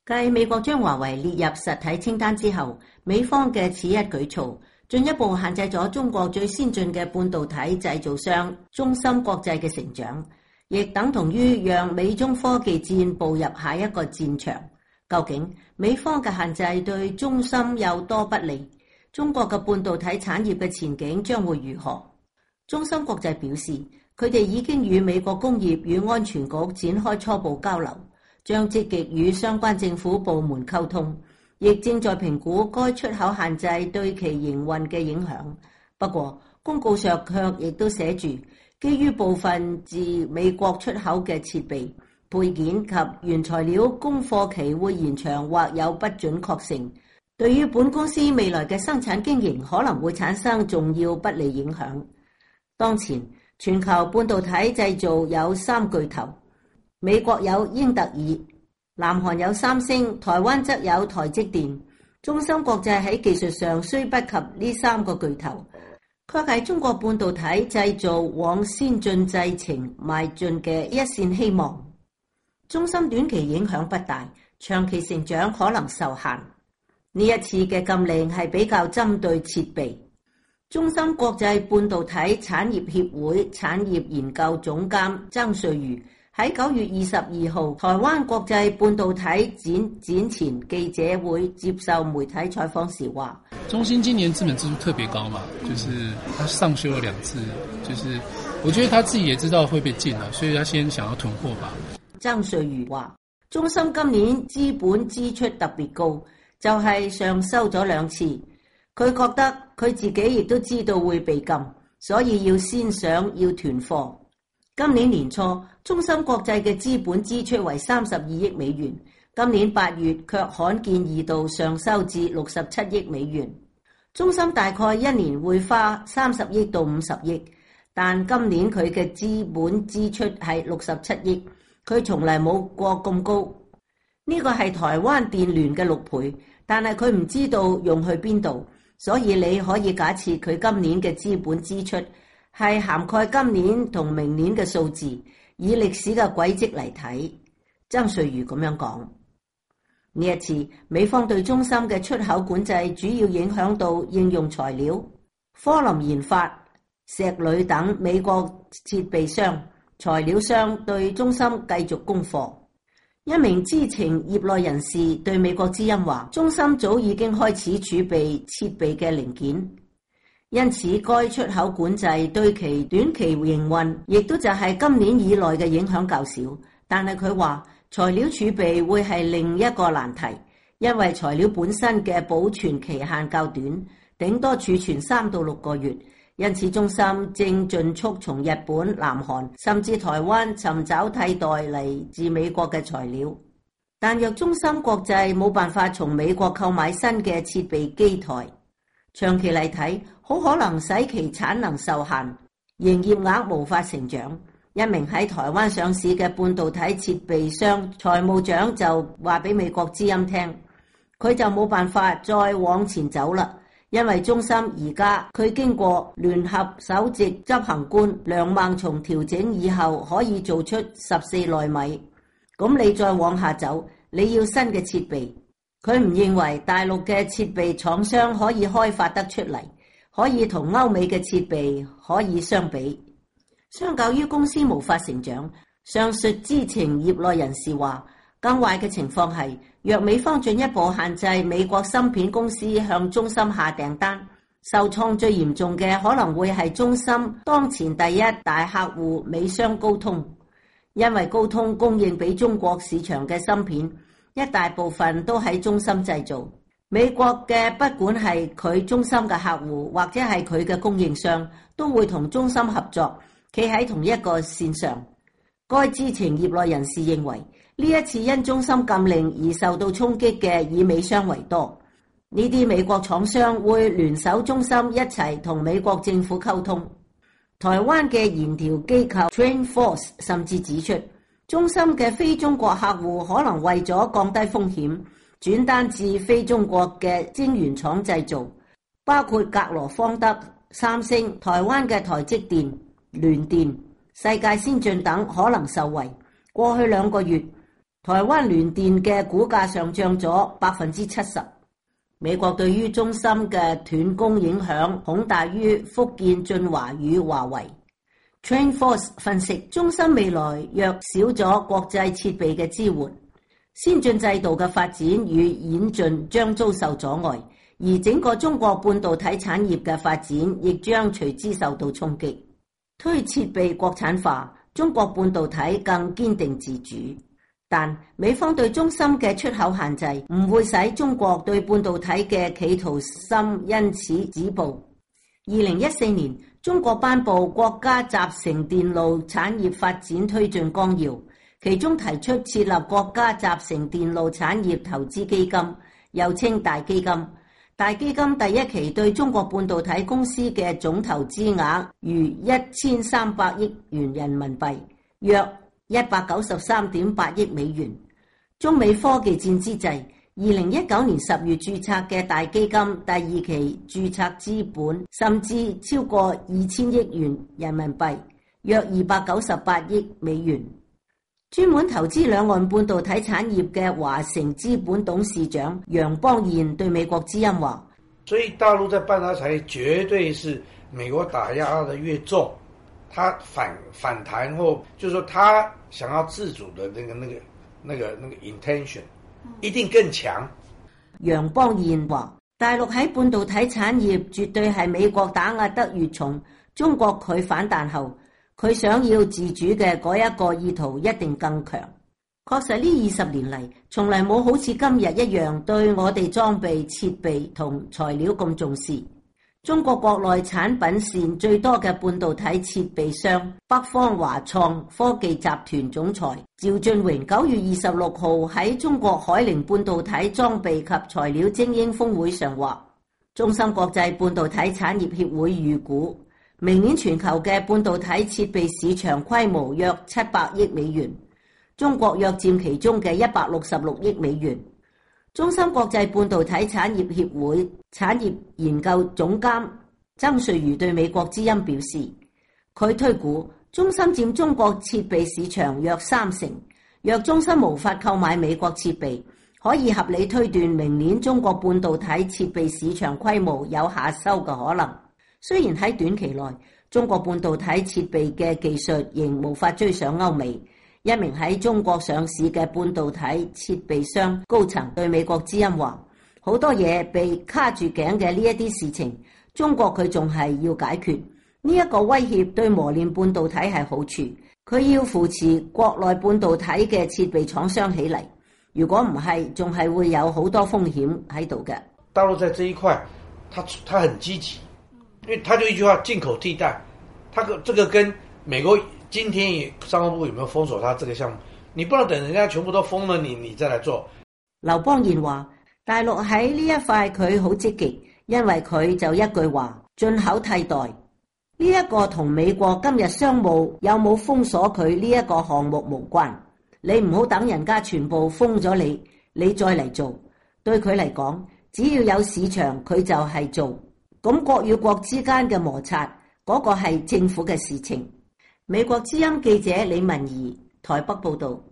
繼美國將華為列入實體清單之後，美方嘅此一舉措進一步限制咗中國最先進嘅半導體製造商中芯國際嘅成長，亦等同於讓美中科技戰步入下一個戰場。究竟美方嘅限制對中芯有多不利？中國嘅半導體產業嘅前景將會如何？中芯國際表示，佢哋已經與美國工業與安全局展開初步交流，將積極與相關政府部門溝通，亦正在評估該出口限制對其營運嘅影響。不過，公告上卻亦都寫住，基於部分自美國出口嘅設備、配件及原材料供貨期會延長或有不準確性，對於本公司未來嘅生產經營可能會產生重要不利影響。當前，全球半導體製造有三巨頭，美國有英特爾，南韓有三星，台灣則有台積電。中芯國際喺技術上雖不及呢三個巨頭，卻係中國半導體製造往先進製程邁進嘅一線希望。中芯短期影響不大，長期成長可能受限。呢一次嘅禁令係比較針對設備。中芯國際半導體產業協會產業研究總監曾瑞瑜喺9月22號台灣國際半導體展前記者會接受媒體採訪時話： 中芯今年資本支出特別高嘛，就是他上修了2次，就是我覺得他自己也知道會被禁了，所以他先想要囤貨吧。 曾瑞瑜話：中芯今年資本支出特別高，就係上修咗2次。佢覺得佢自己亦都知道會被禁，所以要先想要囤貨。今年年初，中芯國際嘅資本支出為32億美元，今年8月卻罕見2度上修至67億美元。中芯大概一年會花30億到50億，但今年佢嘅資本支出係67億，佢從來冇過咁高。呢個係台灣電聯嘅6倍，但係佢唔知道用去邊度。所以你可以假設佢今年嘅資本支出係涵蓋今年同明年嘅數字，以歷史嘅軌跡嚟睇。曾瑞瑜咁樣講。呢一次美方對中芯嘅出口管制主要影響到應用材料、科林研發、石鋁等美國設備商、材料商對中芯繼續供貨。一名知情業內人士對美國之音話：中芯早已經開始儲備設備嘅零件，因此該出口管制對其短期營運，亦都就係今年以內嘅影響較少。但係佢話材料儲備會係另一個難題，因為材料本身嘅保存期限較短，頂多儲存3到6個月。因此，中芯正盡速從日本、南韓甚至台灣尋找替代嚟自美國嘅材料。但若中芯國際冇辦法從美國購買新嘅設備機台，長期嚟睇，好可能使其產能受限，營業額無法成長。一名喺台灣上市嘅半導體設備商財務長就話俾美國之音聽，佢就冇辦法再往前走啦。因為中芯而家佢經過聯合首席執行官梁孟松調整以後，可以做出14奈米。咁你再往下走，你要新嘅設備。佢唔認為大陸嘅設備廠商可以開發得出嚟，可以同歐美嘅設備可以相比。相較於公司無法成長，上述知情業內人士話，更壞嘅情況係，若美方進一步限制美國芯片公司向中芯下訂單，受創最嚴重嘅可能會係中芯當前第一大客戶美商高通，因為高通供應俾中國市場嘅芯片，一大部分都喺中芯製造。美國嘅不管係佢中芯嘅客戶或者係佢嘅供應商，都會同中芯合作，企喺同一個線上。該知情業內人士認為，呢一次因中芯禁令而受到衝擊嘅以美商為多，呢啲美國廠商會聯手中芯一齊同美國政府溝通。台灣嘅研調機構 TrendForce 甚至指出，中芯嘅非中國客戶可能為咗降低風險，轉單至非中國嘅晶圓廠製造，包括格羅方德、三星、台灣嘅台積電、聯電、世界先進等可能受惠。過去2個月， 台灣聯電嘅股價上漲咗70%。美國對於中芯嘅斷供影響恐大於福建晉華與華為。TrendForce 分析，中芯未來若少咗國際設備嘅支援，先進制度嘅發展與演進將遭受阻礙，而整個中國半導體產業嘅發展亦將隨之受到衝擊。推設備國產化，中國半導體更堅定自主。但美方對中芯嘅出口限制唔會使中國對半導體嘅企圖心因此止步。2014年，中國頒布國家集成電路產業發展推進綱要，其中提出設立國家集成電路產業投資基金，又稱大基金。大基金第一期對中國半導體公司嘅總投資額逾1300億元人民幣，約193.8億美元。中美科技戰之際，2019年10月註冊嘅大基金第二期註冊資本甚至超過2000億元人民幣，約298億美元。專門投資兩岸半導體產業嘅華城資本董事長楊邦彥對美國之音話： 所以大陸在半導體絕對是美國打壓的越重，他反彈後，就是說他想要自主的那個 intention 一定更強。 楊邦彥話：大陸喺半導體產業絕對係美國打壓得越重，中國佢反彈後，佢想要自主嘅嗰一個意圖一定更強。確實呢20年嚟，從嚟冇好似今日一樣對我哋裝備、設備同材料咁重視。中國國內產品線最多嘅半導體設備商北方華創科技集團總裁趙俊榮9月26號喺中國海寧半導體裝備及材料精英峰會上話，中芯國際半導體產業協會預估，明年全球嘅半導體設備市場規模約700億美元，中國約佔其中嘅166億美元。中芯國際半導體產業協會產業研究總監曾瑞如對美國之音表示，佢推估中芯佔中國設備市場約30%，若中芯無法購買美國設備，可以合理推斷明年中國半導體設備市場規模有下修嘅可能。雖然喺短期內，中國半導體設備嘅技術仍無法追上歐美。一名喺中國上市嘅半導體設備商高層對美國之音話：好多嘢被卡住頸嘅呢一啲事情，中國佢仲係要解決。呢一個威脅對磨練半導體係好處，佢要扶持國內半導體嘅設備廠商起嚟。如果唔係，仲係會有好多風險喺度嘅。 大陸在這一塊，他很積極，因為他就一句話：進口替代。他這個跟美國今天商務部有沒有封鎖他這個項目？你不能等人家全部都封了你再來做。 劉邦彥話：大陸喺呢一塊佢好積極，因為佢就一句話：進口替代。呢一個同美國今日商務有冇封鎖佢呢一個項目無關。你唔好等人家全部封咗你再嚟做。對佢嚟講，只要有市場，佢就係做。咁國與國之間嘅摩擦，嗰個係政府嘅事情。美國之音記者李文儀台北報道。